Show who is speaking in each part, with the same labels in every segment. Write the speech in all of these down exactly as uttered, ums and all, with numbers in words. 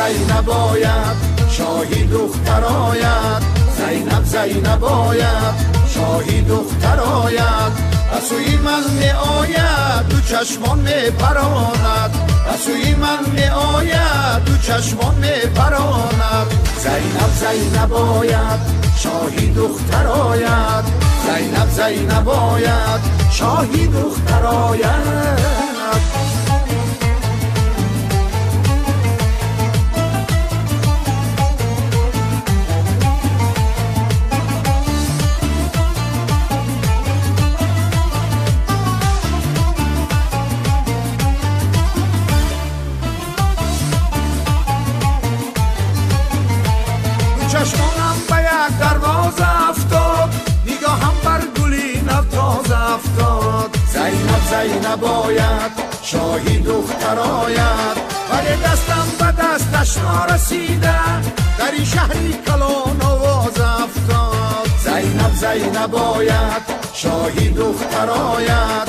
Speaker 1: زینب آید شاهی دختر آید زینب زینب آید شاهی دختر آید بسوی من می آید دو چشمان می پراند بسوی من می آید دو چشمان می پراند زینب زینب آید شاهی دختر آید زینب زینب آید شاهی دختر آید چشمانم به یک درواز افتاد نگاهم بر گلی نفتاز افتاد زینب زینب آید شاهی دختر آید ولی دستم به دستش نرسیده در این شهری کلان آواز افتاد زینب زینب آید شاهی دختر آید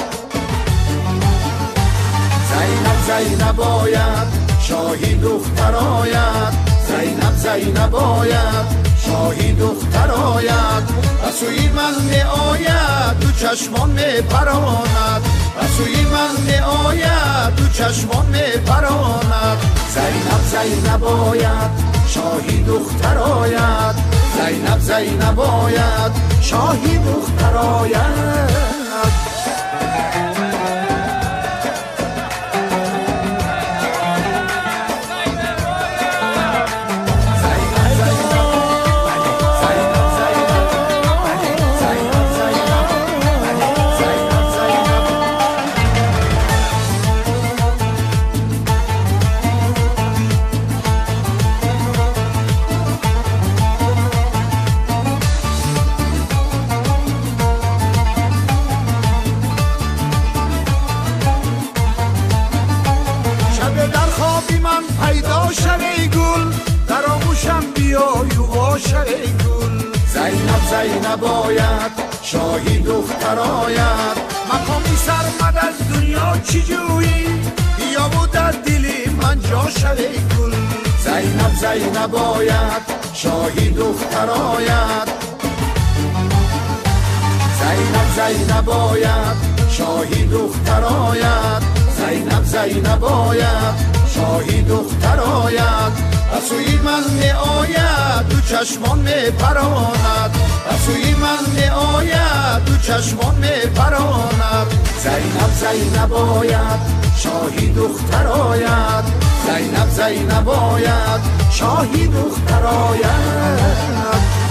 Speaker 1: زینب زینب آید شاهی دختر آید زینب زینب آید شاهی دختر آید بسوی من می آید دو چشمان می پراند بسوی من می آید دو چشمان می پراند زینب زینب آید شاهی دختر آید زینب زینب آید شاهی دختر آید زینب زینب آید شاهی دختر آید مقامی سرمد از دنیا چی جویی بیا و در دلی من جا شوی گل زینب زینب آید شاهی دختر آید زینب زینب آید شاهی دختر آید زینب زینب آید شاهی دختر آید بسوی من می آید دو چشمان می پراند بسوی من می آید دو چشمان می پراند زینب زینب آید شاهی دختر آید زینب زینب آید شاهی دختر آید